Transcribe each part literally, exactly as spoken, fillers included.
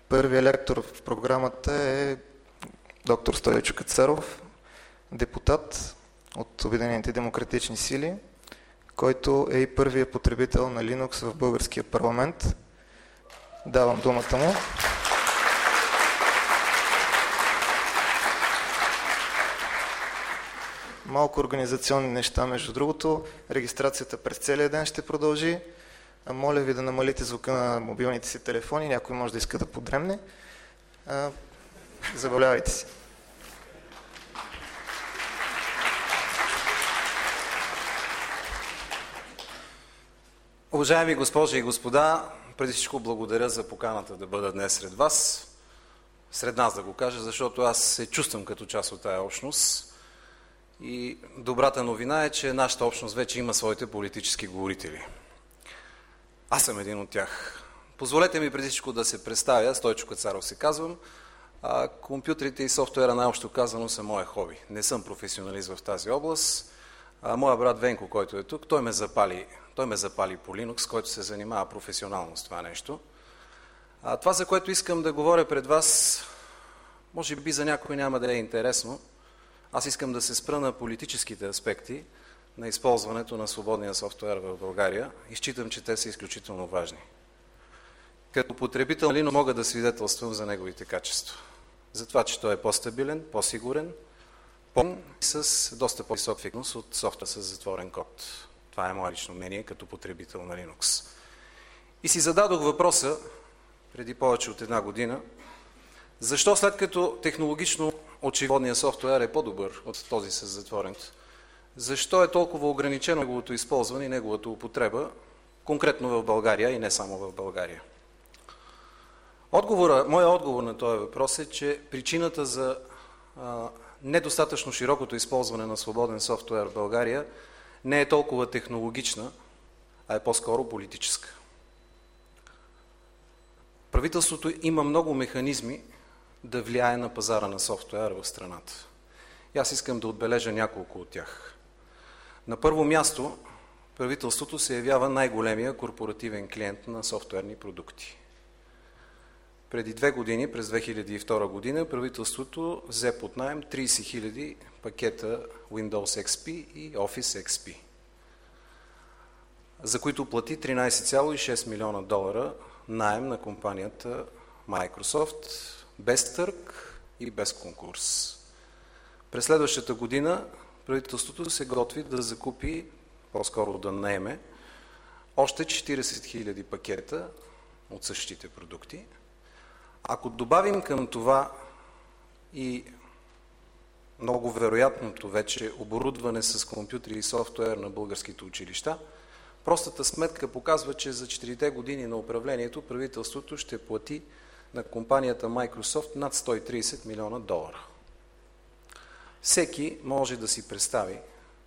Първият лектор в програмата е доктор Стойчо Кацаров, депутат от Обединените демократични сили, който е и първият потребител на Linux в българския парламент. Давам думата му. Малко организационни неща, между другото. Регистрацията през целия ден ще продължи. Моля ви да намалите звука на мобилните си телефони. Някой може да иска да подремне. Забавлявайте се. Уважаеми госпожи и господа, преди всичко благодаря за поканата да бъда днес сред вас. Сред нас да го кажа, защото аз се чувствам като част от тая общност. И добрата новина е, че нашата общност вече има своите политически говорители. Аз съм един от тях. Позволете ми преди всичко да се представя, Стойчо Кацаров се казвам. А компютрите и софтуера, най-общо казано, са мое хоби. Не съм професионалист в тази област. А моя брат Венко, който е тук, той ме запали, той ме запали по Linux, който се занимава професионално с това нещо. А това, за което искам да говоря пред вас, може би за някой няма да е интересно. Аз искам да се спра на политическите аспекти на използването на свободния софтуер в България и считам, че те са изключително важни. Като потребител Linux мога да свидетелствам за неговите качества. За това, че той е по-стабилен, по-сигурен, по- с доста по-висок ефективност от софтуер с затворен код. Това е мое лично мнение като потребител на Linux. И си зададох въпроса преди повече от една година, защо след като технологично очевидният софтуер е по-добър от този с затворен код, защо е толкова ограничено неговото използване и неговата употреба, конкретно в България и не само в България? Отговора, моя отговор на този въпрос е, че причината за а, недостатъчно широкото използване на свободен софтуер в България не е толкова технологична, а е по-скоро политическа. Правителството има много механизми да влияе на пазара на софтуер в страната. И аз искам да отбележа няколко от тях. На първо място, правителството се явява най-големия корпоративен клиент на софтуерни продукти. Преди две години, през две хиляди и втора година, правителството взе под наем трийсет хиляди пакета Windows Екс Пи и Office Екс Пи, за които плати тринайсет цяло и шест милиона долара наем на компанията Microsoft, без търг и без конкурс. През следващата година правителството се готви да закупи, по-скоро да наеме, още четирийсет хиляди пакета от същите продукти. Ако добавим към това и много вероятното вече оборудване с компютри и софтуер на българските училища, простата сметка показва, че за четирите години на управлението правителството ще плати на компанията Microsoft над сто и трийсет милиона долара. Всеки може да си представи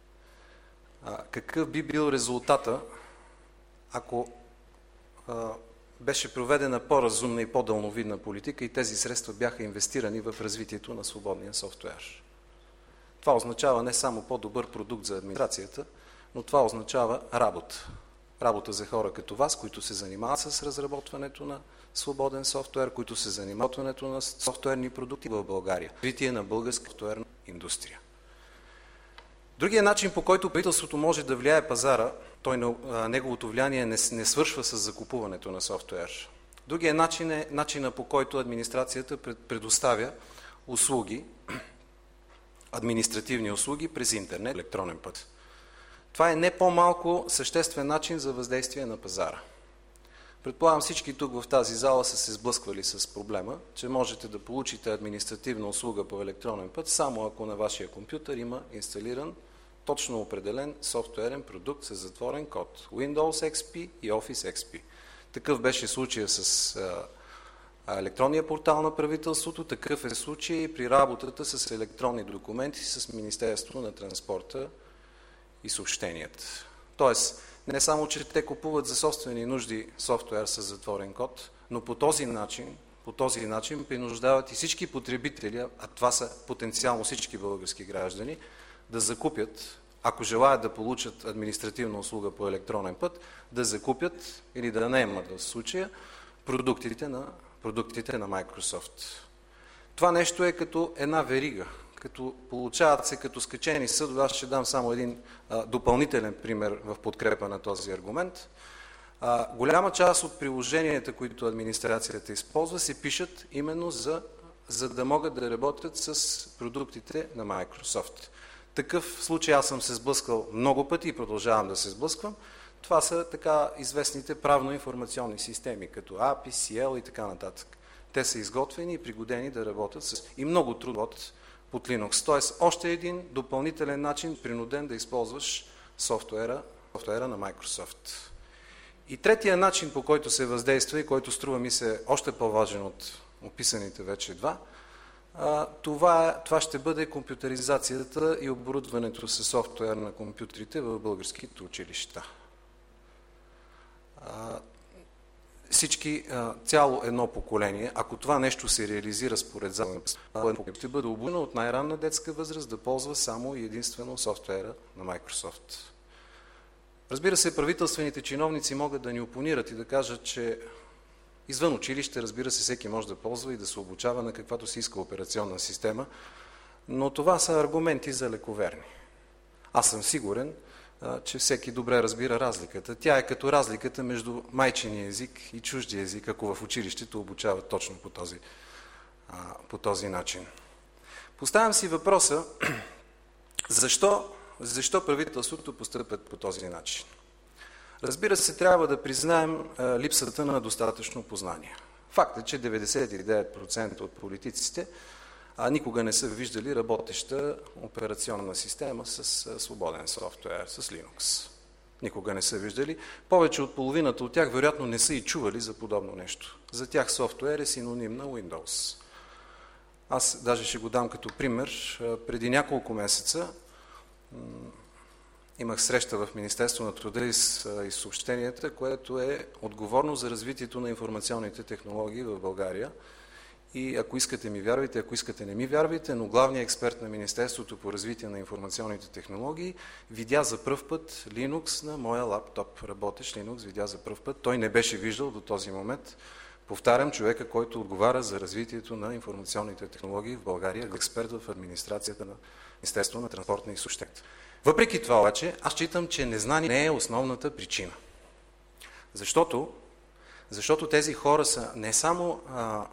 а, какъв би бил резултата, ако а, беше проведена по-разумна и по-дълновидна политика и тези средства бяха инвестирани в развитието на свободния софтуер. Това означава не само по-добър продукт за администрацията, но това означава работа. Работа за хора като вас, които се занимават с разработването на свободен софтуер, които се занимават на софтуерни продукти в България. Развитие на българска софтуерна индустрия. Другият начин, по който правителството може да влияе пазара, той, неговото влияние не, не свършва с закупуването на софтуер. Другият начин е начина, по който администрацията предоставя услуги, административни услуги през интернет, електронен път. Това е не по-малко съществен начин за въздействие на пазара. Предполагам, всички тук в тази зала са се сблъсквали с проблема, че можете да получите административна услуга по електронен път, само ако на вашия компютър има инсталиран точно определен софтуерен продукт с затворен код. Windows Екс Пи и Office Екс Пи. Такъв беше случая с а, електронния портал на правителството, такъв е случай при работата с електронни документи с Министерството на транспорта и съобщенията. Тоест, не само, че те купуват за собствени нужди софтуер с затворен код, но по този начин, по този начин принуждават и всички потребители, а това са потенциално всички български граждани, да закупят, ако желаят да получат административна услуга по електронен път, да закупят или да наемат в случая продуктите на продуктите на Microsoft. Това нещо е като една верига, като получават се като скачени съдове. Аз ще дам само един а, допълнителен пример в подкрепа на този аргумент. А, голяма част от приложенията, които администрацията използва, се пишат именно за, за да могат да работят с продуктите на Microsoft. Такъв случай аз съм се сблъскал много пъти и продължавам да се сблъсквам. Това са така известните правно-информационни системи, като ей пи ай, си ел и така нататък. Те са изготвени и пригодени да работят с и много трудно под Linux. Тоест, още един допълнителен начин, принуден да използваш софтуера, софтуера на Microsoft. И третия начин, по който се въздейства и който струва ми се още по-важен от описаните вече два, това, това ще бъде компютъризацията и оборудването със софтуер на компютрите в българските училища. Всички, цяло едно поколение, ако това нещо се реализира според закона, ще бъде обучено от най-ранна детска възраст да ползва само и единствено софтуера на Microsoft. Разбира се, правителствените чиновници могат да ни опонират и да кажат, че извън училище, разбира се, всеки може да ползва и да се обучава на каквато си иска операционна система, но това са аргументи за лековерни. Аз съм сигурен, че всеки добре разбира разликата. Тя е като разликата между майчиния език и чуждия език, ако в училището обучават точно по този, по този начин. Поставям си въпроса, защо, защо правителството постъпят по този начин? Разбира се, трябва да признаем липсата на достатъчно познание. Факт е, че деветдесет и девет процента от политиците а никога не са виждали работеща операционна система с свободен софтуер, с Linux. Никога не са виждали. Повече от половината от тях вероятно не са и чували за подобно нещо. За тях софтуер е синоним на Windows. Аз даже ще го дам като пример. Преди няколко месеца имах среща в Министерство на труда и съобщенията, което е отговорно за развитието на информационните технологии в България. И ако искате ми вярвайте, ако искате не ми вярвайте, но главният експерт на Министерството по развитие на информационните технологии видя за пръв път Linux на моя лаптоп. Работещ Linux видя за пръв път. Той не беше виждал до този момент. Повтарям, човека, който отговаря за развитието на информационните технологии в България, експерт в администрацията на Министерство на транспортна и съобщенията. Въпреки това обаче, аз считам, че незнание не е основната причина. Защото, защото тези хора са не само... А,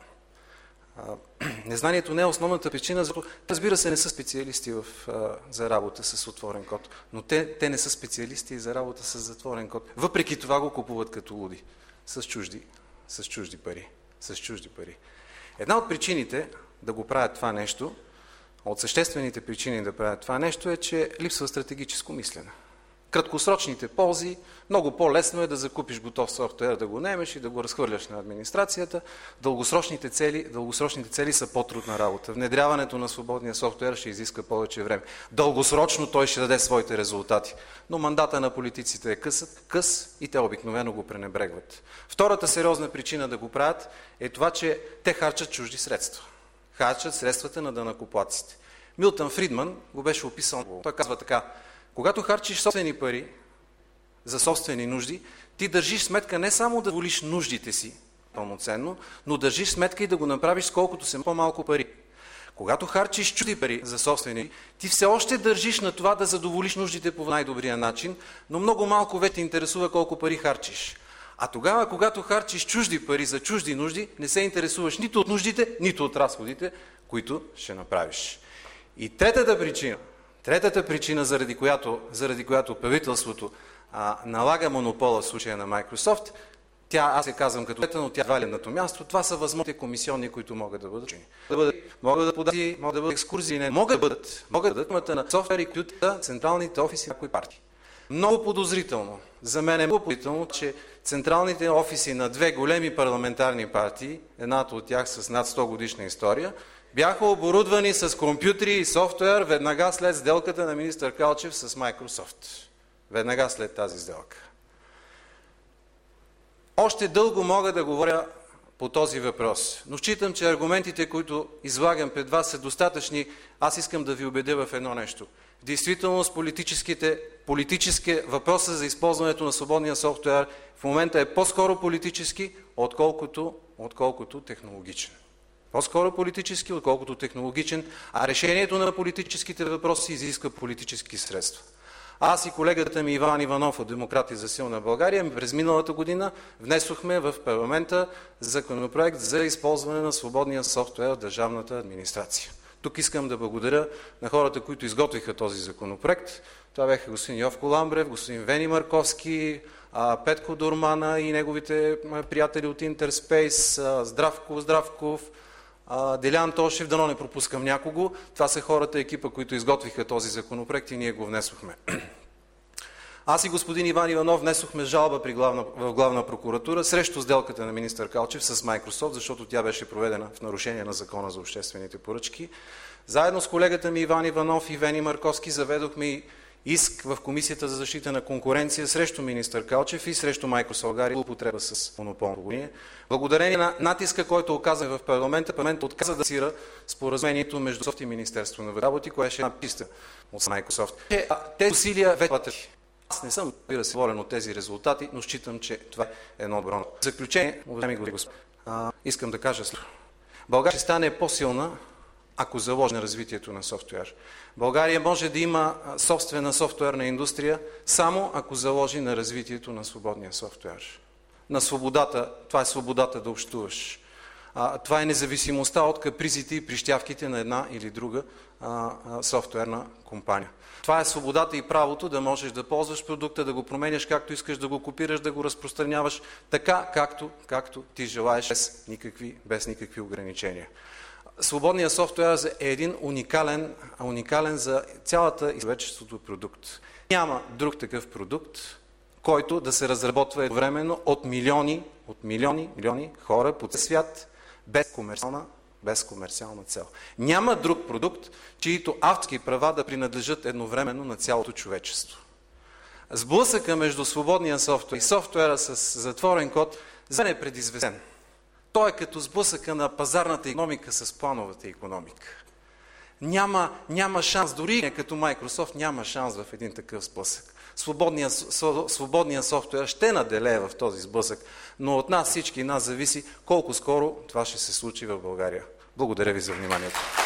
Незнанието не е основната причина, защото, разбира се, не са специалисти в, а, за работа с отворен код, но те, те не са специалисти за работа с затворен код. Въпреки това го купуват като луди, с чужди, с чужди пари, с чужди пари. Една от причините да го правят това нещо, от съществените причини да правят това нещо е, че липсва стратегическо мислене. Краткосрочните ползи, много по-лесно е да закупиш готов софтуер, да го наемеш и да го разхвърляш на администрацията. Дългосрочните цели, дългосрочните цели са по-трудна работа. Внедряването на свободния софтуер ще изиска повече време. Дългосрочно той ще даде своите резултати. Но мандата на политиците е къс, къс и те обикновено го пренебрегват. Втората сериозна причина да го правят е това, че те харчат чужди средства. Харчат средствата на данъкоплатците. Милтън Фридман го беше описал. Той казва така: когато харчиш собствени пари за собствени нужди, ти държиш сметка не само да волиш нуждите си пълноценно, но държиш сметка и да го направиш с колкото се по-малко пари. Когато харчиш чужди пари за собствени, ти все още държиш на това да задоволиш нуждите по най-добрия начин, но много малко вече те интересува колко пари харчиш. А тогава, когато харчиш чужди пари за чужди нужди, не се интересуваш нито от нуждите, нито от разходите, които ще направиш. И третата причина, Третата причина, заради която, заради която правителството а, налага монопола в случая на Microsoft, тя, аз я казвам като трета, но тя вали на това място, това са възможните комисионни, които могат да бъдат учени. Могат да подати, могат да бъдат екскурзии, не могат да бъдат, могат да бъдат на софтуери, които са централните офиси на някои партии. Много подозрително, за мен е много подозрително, че централните офиси на две големи парламентарни партии, едната от тях с над сто годишна история, бяха оборудвани с компютри и софтуер веднага след сделката на министър Калчев с Microsoft. Веднага след тази сделка. Още дълго мога да говоря по този въпрос, но считам, че аргументите, които излагам пред вас, са достатъчни. Аз искам да ви убедя в едно нещо. В действителност политическите, политически въпроса за използването на свободния софтуер в момента е по-скоро политически, отколкото отколкото технологичен. По-скоро политически, отколкото технологичен, а решението на политическите въпроси изисква политически средства. Аз и колегата ми Иван Иванов от Демократи за силна България през миналата година внесохме в парламента законопроект за използване на свободния софтуер в държавната администрация. Тук искам да благодаря на хората, които изготвиха този законопроект. Това бяха господин Йовко Ламбрев, господин Вени Марковски, Петко Дормана и неговите приятели от Интерспейс, Здравко Здравков, Делян Тошев, дано не пропускам някого. Това са хората, екипа, които изготвиха този законопроект и ние го внесохме. Аз и господин Иван Иванов внесохме жалба при главна, в главна прокуратура срещу сделката на министър Калчев с Microsoft, защото тя беше проведена в нарушение на Закона за обществените поръчки. Заедно с колегата ми Иван Иванов и Вени Марковски заведохме иск в Комисията за защита на конкуренция срещу министър Калчев и срещу Microsoft България употреба с монополно положение. Благодарение на натиска, който оказа в парламента, парламентът отказа да сира споразумението между Microsoft и Министерство на работи, което беше една писта от Microsoft. Тези усилия вече. Аз не съм, разбира се, доволен от тези резултати, но считам, че това е едно добро. В заключение, уважаеми господа, искам да кажа следното. България ще стане по-силна, ако заложи на развитието на софтуер. България може да има собствена софтуерна индустрия, само ако заложи на развитието на свободния софтуер. На свободата, това е свободата да общуваш. Това е независимостта от капризите и прищявките на една или друга а, а, софтуерна компания. Това е свободата и правото да можеш да ползваш продукта, да го променяш както искаш, да го копираш, да го разпространяваш, така както, както ти желаеш, без никакви, без никакви ограничения. Свободният софтуер е един уникален, уникален за цялата и човечеството продукт. Няма друг такъв продукт, който да се разработва едновременно от милиони, от милиони, милиони хора по цял свят, без комерциална, без комерциална цел. Няма друг продукт, чието авторски права да принадлежат едновременно на цялото човечество. Сблъсъка между свободния софтуер и софтуера с затворен код за мен е предизвестен. Той е като сблъсъка на пазарната икономика с плановата икономика. Няма, няма шанс, дори като Microsoft няма шанс в един такъв сблъсък. Свободният, свободният софтуер ще наделее в този сблъсък, но от нас всички нас зависи колко скоро това ще се случи в България. Благодаря ви за вниманието.